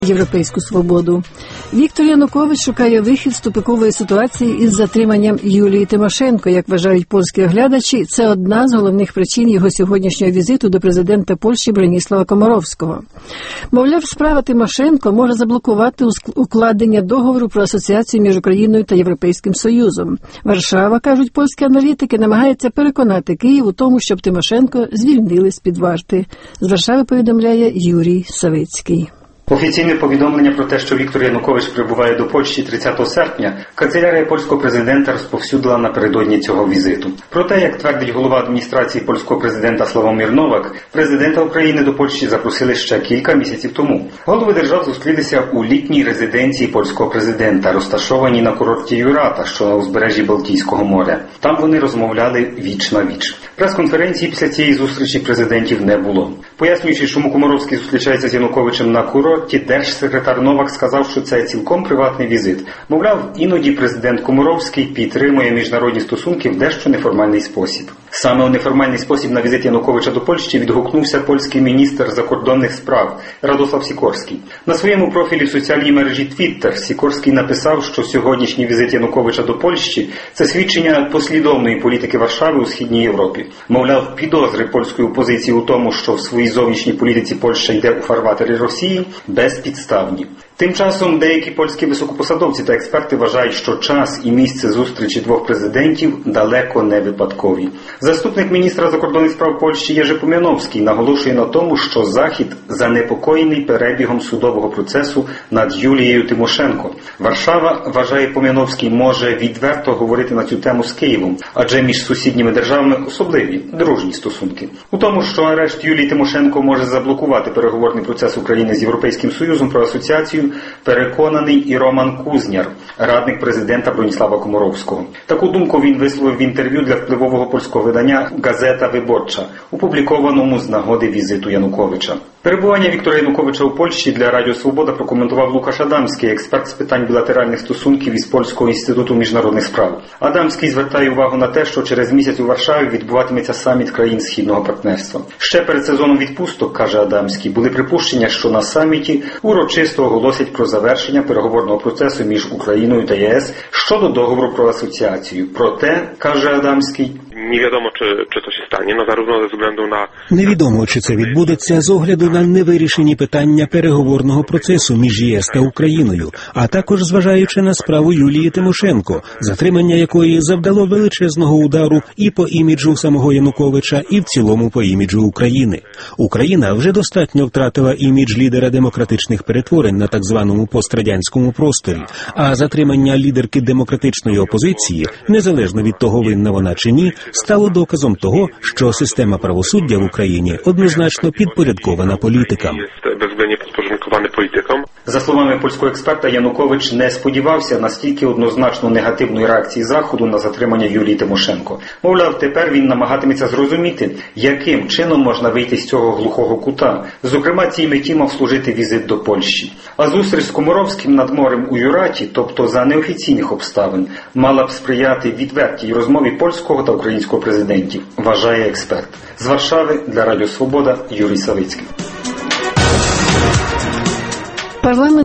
Європейську свободу. Віктор Янукович шукає вихід з тупикової ситуації із затриманням Юлії Тимошенко. Як вважають польські оглядачі, це одна з головних причин його сьогоднішнього візиту до президента Польщі Броніслава Комаровського. Мовляв, справа Тимошенко може заблокувати укладення договору про асоціацію між Україною та Європейським Союзом. Варшава, кажуть польські аналітики, намагається переконати Київ у тому, щоб Тимошенко звільнили з-під варти. З Варшави повідомляє Юрій Савицький. Офіційне повідомлення про те, що Віктор Янукович прибуває до Польщі 30 серпня, канцелярія польського президента розповсюдила напередодні цього візиту. Проте, як твердить голова адміністрації польського президента Славомір Новак, президента України до Польщі запросили ще кілька місяців тому. Голови держав зустрілися у літній резиденції польського президента, розташованій на курорті Юрата, що на узбережжі Балтійського моря. Там вони розмовляли віч на віч. Прес-конференції після цієї зустрічі президентів не було. Пояснюючи, чому Комаровський зустрічається з Януковичем на курорті, держсекретар Новак сказав, що це цілком приватний візит. Мовляв, іноді президент Комаровський підтримує міжнародні стосунки в дещо неформальний спосіб. Саме у неформальний спосіб на візит Януковича до Польщі відгукнувся польський міністр закордонних справ Радослав Сікорський. На своєму профілі в соціальній мережі Twitter Сікорський написав, що сьогоднішній візит Януковича до Польщі – це свідчення послідовної політики Варшави у Східній Європі. Мовляв, підозри польської опозиції у тому, що в своїй зовнішній політиці Польща йде у фарватері Росії, безпідставні. Тим часом деякі польські високопосадовці та експерти вважають, що час і місце зустрічі двох президентів далеко не випадкові. Заступник міністра закордонних справ Польщі Єrzy Помяновський наголошує на тому, що Захід занепокоєний перебігом судового процесу над Юлією Тимошенко. Варшава, вважає Помяновський, може відверто говорити на цю тему з Києвом, адже між сусідніми державами особливі, дружні стосунки. У тому, що арешт Юлії Тимошенко може заблокувати переговорний процес України з Європейським Союзом про асоціацію, переконаний і Роман Кузняр, радник президента Броніслава Комаровського. Таку думку він висловив в інтерв'ю для впливового польського видання «Газета Виборча», опублікованому з нагоди візиту Януковича. Перебування Віктора Януковича у Польщі для Радіо Свобода прокоментував Лукаш Адамський, експерт з питань білатеральних стосунків із Польського інституту міжнародних справ. Адамський звертає увагу на те, що через місяць у Варшаві відбуватиметься саміт країн Східного партнерства. Ще перед сезоном відпусток, каже Адамський, були припущення, що на саміті урочисто оголосять про завершення переговорного процесу між Україною та ЄС щодо договору про асоціацію. Проте, каже Адамський, невідомо, чи це відбудеться з огляду на невирішені питання переговорного процесу між ЄС та Україною, а також зважаючи на справу Юлії Тимошенко, затримання якої завдало величезного удару і по іміджу самого Януковича, і в цілому по іміджу України. Україна вже достатньо втратила імідж лідера демократичних перетворень на так званому пострадянському просторі, а затримання лідерки демократичної опозиції, незалежно від того, винна вона чи ні, стало доказом того, що система правосуддя в Україні однозначно підпорядкована політикам. За словами польського експерта, Янукович не сподівався настільки однозначно негативної реакції Заходу на затримання Юлії Тимошенко. Мовляв, тепер він намагатиметься зрозуміти, яким чином можна вийти з цього глухого кута. Зокрема, цій меті мав служити візит до Польщі. А зустріч з Комаровським над морем у Юраті, тобто за неофіційних обставин, мала б сприяти відвертій розмові польського та українського президентів, вважає експерт. З Варшави для Радіо Свобода Юрій Савицький.